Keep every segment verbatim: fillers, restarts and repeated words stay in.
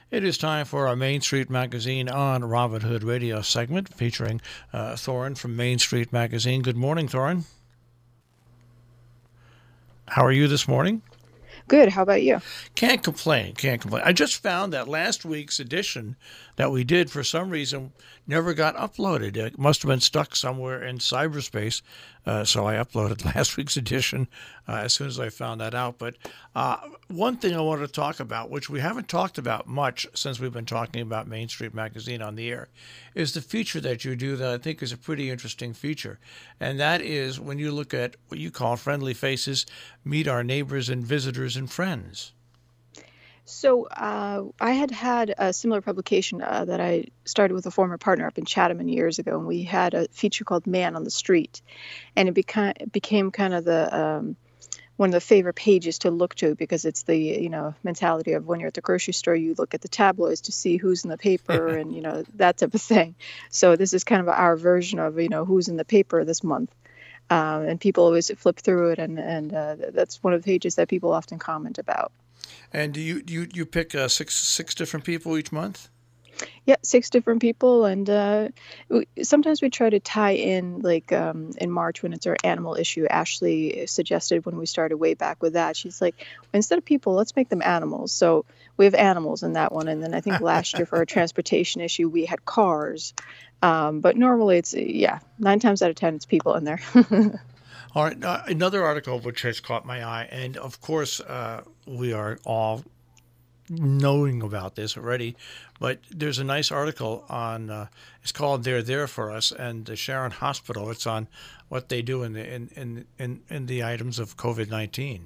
It is time for our Main Street Magazine on Robin Hood Radio segment featuring uh, Thorin from Main Street Magazine. Good morning, Thorin. How are you this morning? Good. How about you? Can't complain. Can't complain. I just found that last week's edition that we did, for some reason, never got uploaded. It must have been stuck somewhere in cyberspace. Uh, so I uploaded last week's edition uh, as soon as I found that out. But uh, one thing I wanted to talk about, which we haven't talked about much since we've been talking about Main Street Magazine on the air, is the feature that you do that I think is a pretty interesting feature. And that is when you look at what you call friendly faces, meet our neighbors and visitors and friends. So uh, I had had a similar publication uh, that I started with a former partner up in Chatham many years ago, and we had a feature called Man on the Street, and it became became kind of the um, one of the favorite pages to look to because it's the you know mentality of when you're at the grocery store, you look at the tabloids to see who's in the paper and you know that type of thing. So this is kind of our version of you know who's in the paper this month. Um, and people always flip through it, and and uh, that's one of the pages that people often comment about. And do you you you pick uh, six six different people each month? Yeah, six different people, and uh, we, sometimes we try to tie in, like um, in March when it's our animal issue. Ashley suggested when we started way back with that, she's like, instead of people, let's make them animals. So we have animals in that one, and then I think last year for our transportation issue, we had cars. Um, but normally it's, yeah, nine times out of ten, it's people in there. All right, uh, another article which has caught my eye, and of course, uh, we are all knowing about this already, but there's a nice article on, uh, it's called They're There For Us, and the Sharon Hospital. It's on what they do in the, in, in, in, in the items of COVID nineteen.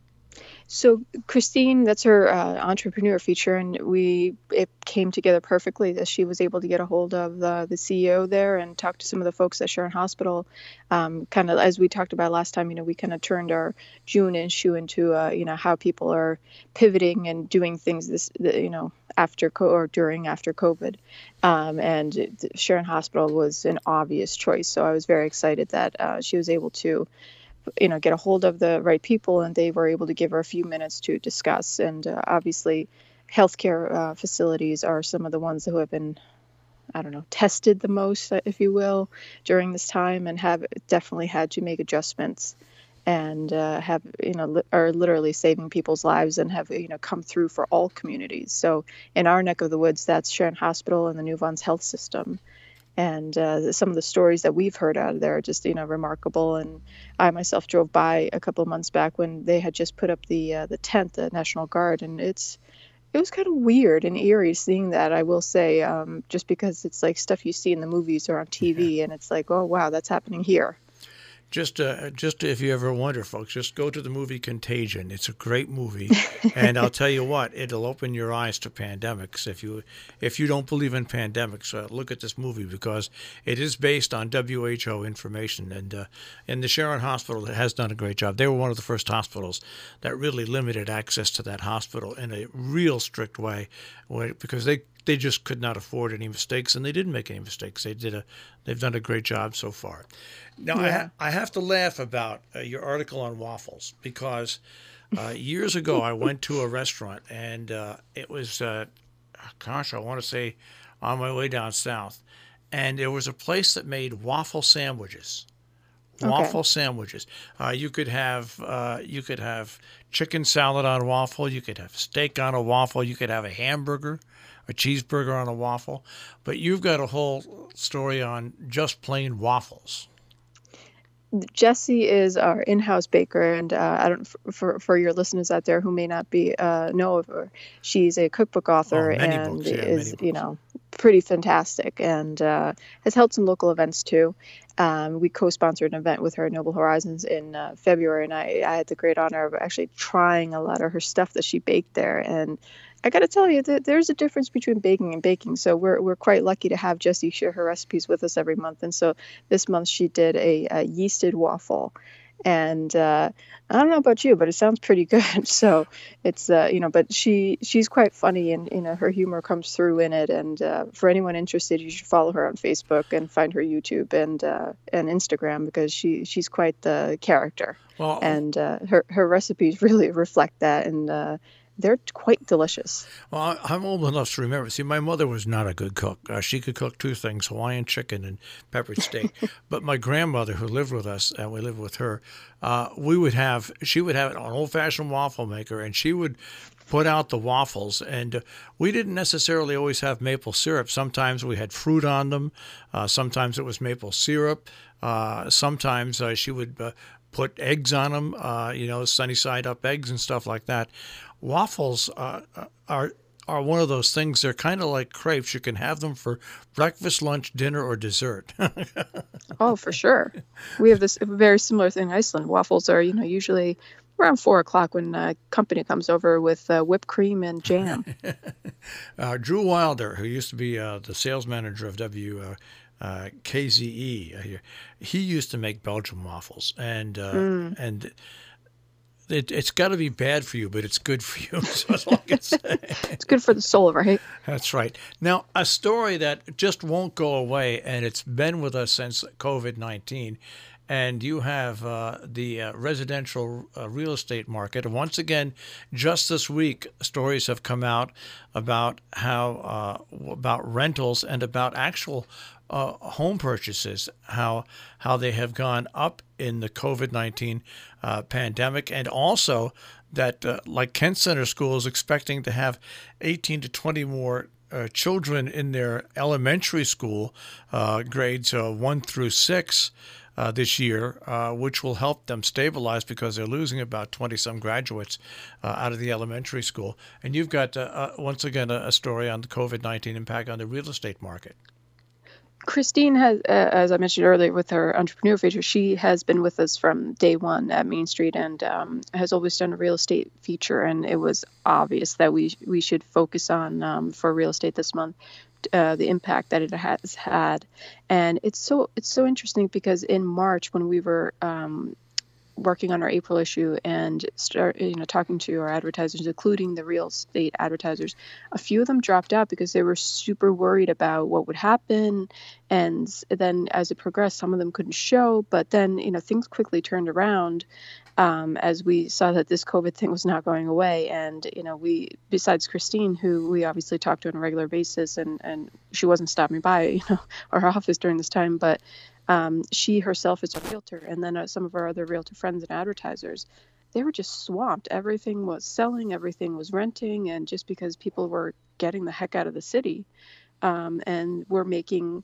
So Christine, that's her uh, entrepreneur feature, and we it came together perfectly that she was able to get a hold of the, the C E O there and talk to some of the folks at Sharon Hospital. Um, kind of as we talked about last time, you know, we kind of turned our June issue into uh, you know how people are pivoting and doing things this you know after co- or during after COVID, um, and Sharon Hospital was an obvious choice. So I was very excited that uh, she was able to you know, get a hold of the right people, and they were able to give her a few minutes to discuss. And uh, obviously, healthcare uh, facilities are some of the ones who have been, I don't know, tested the most, uh, if you will, during this time, and have definitely had to make adjustments and uh, have, you know, li- are literally saving people's lives and have, you know, come through for all communities. So in our neck of the woods, that's Sharon Hospital and the Nuvance Health System. And uh, some of the stories that we've heard out of there are just, you know, remarkable. And I myself drove by a couple of months back when they had just put up the uh, the tent, the National Guard, and it's it was kind of weird and eerie seeing that. I will say, um, just because it's like stuff you see in the movies or on T V, and it's like, oh wow, that's happening here. Just, uh, just if you ever wonder, folks, just go to the movie Contagion. It's a great movie, and I'll tell you what, it'll open your eyes to pandemics. If you, if you don't believe in pandemics, uh, look at this movie because it is based on W H O information, and uh, and the Sharon Hospital has done a great job. They were one of the first hospitals that really limited access to that hospital in a real strict way, where, because they they just could not afford any mistakes, and they didn't make any mistakes. They did a, they've done a great job so far. Now, I, Yeah. ha- I have to laugh about uh, your article on waffles because uh, years ago I went to a restaurant and uh, it was, uh, gosh, I want to say on my way down south, and there was a place that made waffle sandwiches. Okay. Waffle sandwiches. Uh, you could have uh, you could have chicken salad on a waffle. You could have steak on a waffle. You could have a hamburger, a cheeseburger on a waffle. But you've got a whole story on just plain waffles. Jessie is our in-house baker, and uh, I don't for for your listeners out there who may not be uh, know of her. She's a cookbook Oh, author many and books. Yeah, many is you books. know pretty fantastic, and uh, has held some local events too. Um, we co-sponsored an event with her at Noble Horizons in uh, February, and I, I had the great honor of actually trying a lot of her stuff that she baked there. And I got to tell you that there's a difference between baking and baking. So we're we're quite lucky to have Jessie share her recipes with us every month. And so this month she did a, a yeasted waffle. And uh, I don't know about you, but it sounds pretty good. So it's uh, you know, but she she's quite funny, and you know her humor comes through in it. And uh, for anyone interested, you should follow her on Facebook and find her YouTube and uh, and Instagram because she she's quite the character, Well, and uh, her her recipes really reflect that. And uh, they're quite delicious. Well, I- I'm old enough to remember. See, my mother was not a good cook. Uh, she could cook two things: Hawaiian chicken and peppered steak. But my grandmother, who lived with us, and we lived with her, uh, we would have. She would have an old-fashioned waffle maker, and she would put out the waffles. And uh, we didn't necessarily always have maple syrup. Sometimes we had fruit on them. Uh, sometimes it was maple syrup. Uh, sometimes uh, she would uh, put eggs on them. Uh, you know, sunny side up eggs and stuff like that. Waffles uh, are are one of those things. They're kind of like crepes. You can have them for breakfast, lunch, dinner, or dessert. Oh, for sure. We have this very similar thing in Iceland. Waffles are, you know, usually around four o'clock when a company comes over with uh, whipped cream and jam. uh, Drew Wilder, who used to be uh, the sales manager of W. Uh, uh, K Z E, uh, here, he used to make Belgian waffles, and uh, Mm. and it, it's got to be bad for you, but it's good for you. So that's all I can say. It's good for the soul, right? That's right. Now, a story that just won't go away, and it's been with us since COVID nineteen, and you have uh, the uh, residential uh, real estate market. And once again, just this week, stories have come out about how uh, about rentals and about actual uh, home purchases, how how they have gone up in the COVID nineteen uh, pandemic, and also that uh, like Kent Center School is expecting to have eighteen to twenty more uh, children in their elementary school uh, grades uh, one through six. Uh, this year, uh, which will help them stabilize because they're losing about twenty some graduates uh, out of the elementary school. And you've got, uh, uh, once again, a, a story on the COVID nineteen impact on the real estate market. Christine has, uh, as I mentioned earlier, with her entrepreneur feature, she has been with us from day one at Main Street and um, has always done a real estate feature. And it was obvious that we we should focus on um, for real estate this month. Uh, the impact that it has had, and it's so it's so interesting because in March when we were um, working on our April issue and start you know talking to our advertisers, including the real estate advertisers, a few of them dropped out because they were super worried about what would happen, and then as it progressed, some of them couldn't show. But then you know things quickly turned around. Um, as we saw that this COVID thing was not going away. And, you know, we, besides Christine, who we obviously talk to on a regular basis, and, and she wasn't stopping by, you know, our office during this time, but um, she herself is a realtor. And then uh, some of our other realtor friends and advertisers, they were just swamped. Everything was selling, everything was renting. And just because people were getting the heck out of the city um, and were making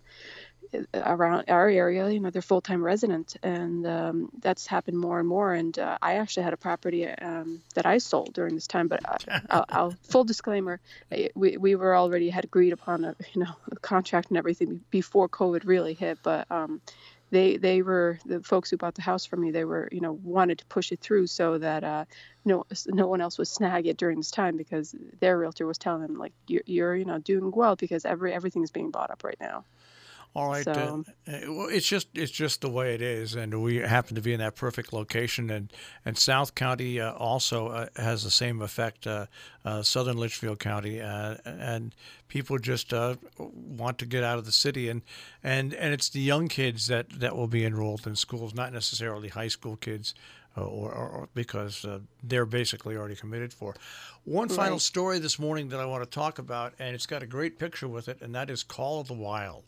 around our area, you know, they're full-time residents, and um, that's happened more and more. And uh, I actually had a property um, that I sold during this time, but uh, I'll, I'll full disclaimer, we we were already had agreed upon a you know a contract and everything before COVID really hit, but um, they they were the folks who bought the house from me. They were you know wanted to push it through so that uh, no no one else would snag it during this time because their realtor was telling them like you're, you're you know doing well because every everything is being bought up right now. All right. So, uh, well, it's just it's just the way it is, and we happen to be in that perfect location. And and South County uh, also uh, has the same effect. Uh, uh, Southern Litchfield County, uh, and people just uh, want to get out of the city, and and and it's the young kids that that will be enrolled in schools, not necessarily high school kids. Uh, or, or, or because uh, they're basically already committed for. One final right. story this morning that I want to talk about, and it's got a great picture with it, and that is Call of the Wild.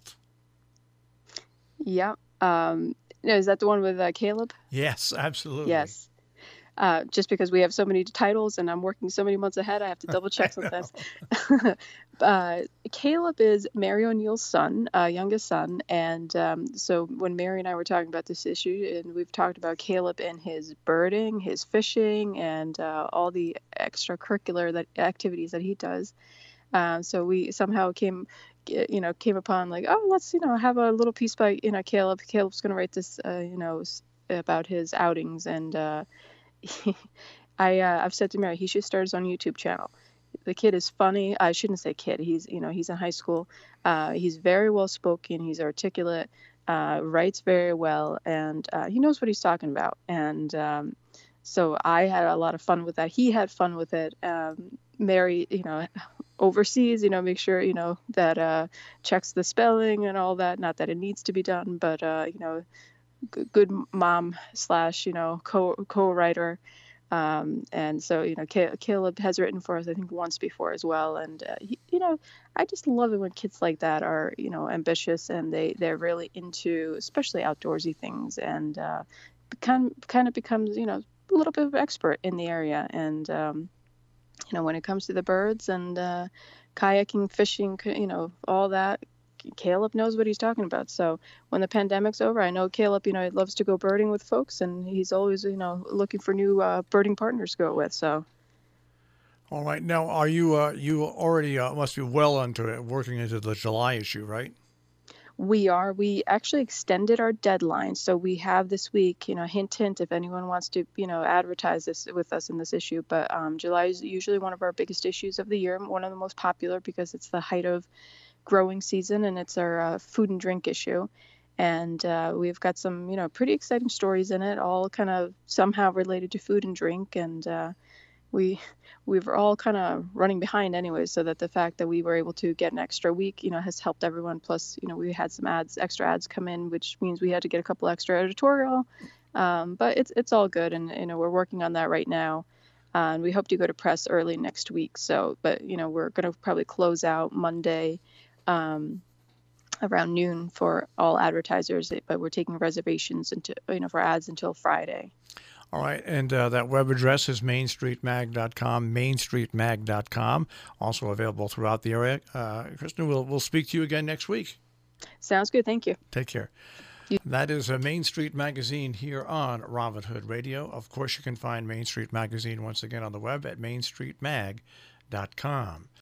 Yeah. Um, no, is that the one with uh, Caleb? Yes, absolutely. Yes. Uh, just because we have so many titles and I'm working so many months ahead, I have to double check sometimes. uh, Caleb is Mary O'Neill's son, uh, youngest son. And um, so when Mary and I were talking about this issue, and we've talked about Caleb and his birding, his fishing, and uh, all the extracurricular that activities that he does. Uh, so we somehow came, you know, came upon like, oh, let's, you know, have a little piece by, you know, Caleb. Caleb's going to write this, uh, you know, about his outings. And uh, he, I, uh, I've said to Mary, he should start his own YouTube channel. The kid is funny. I shouldn't say kid. He's, you know, he's in high school. Uh, he's very well spoken. He's articulate, uh, writes very well, and uh, he knows what he's talking about. And um, so I had a lot of fun with that. He had fun with it. Um, Mary, you know, overseas, you know, make sure, you know, that uh, checks the spelling and all that. Not that it needs to be done, but, uh, you know, g- good mom slash, you know, co co-writer. Um, and so, you know, Ca- Caleb has written for us, I think, once before as well. And, uh, he, you know, I just love it when kids like that are, you know, ambitious and they, they're really into, especially outdoorsy things, and uh, kind, kind of becomes, you know, a little bit of an expert in the area. And, um, you know, when it comes to the birds and uh, kayaking, fishing, you know, all that, Caleb knows what he's talking about. So when the pandemic's over, I know Caleb, you know, he loves to go birding with folks, and he's always, you know, looking for new uh, birding partners to go with. So All right. Now, are you uh, you already uh, must be well into it, working into the July issue, right? we are, we actually extended our deadline. So we have this week, you know, hint, hint, if anyone wants to, you know, advertise this with us in this issue. But um, July is usually one of our biggest issues of the year, one of the most popular because it's the height of growing season, and it's our uh, food and drink issue. And uh, we've got some, you know, pretty exciting stories in it, all kind of somehow related to food and drink. And uh, we we were all kind of running behind anyways, so that the fact that we were able to get an extra week, you know, has helped everyone. Plus, you know, we had some ads, extra ads come in, which means we had to get a couple extra editorial. Um, but it's it's all good, and you know, we're working on that right now. Uh, and we hope to go to press early next week. So, but you know, we're going to probably close out Monday um, around noon for all advertisers, but we're taking reservations into, you know, for ads until Friday. All right, and uh, that web address is main street mag dot com, main street mag dot com, also available throughout the area. Uh, Kristen, we'll, we'll speak to you again next week. Sounds good. Thank you. Take care. You- that is a Main Street Magazine here on Robin Hood Radio. Of course, you can find Main Street Magazine once again on the web at main street mag dot com.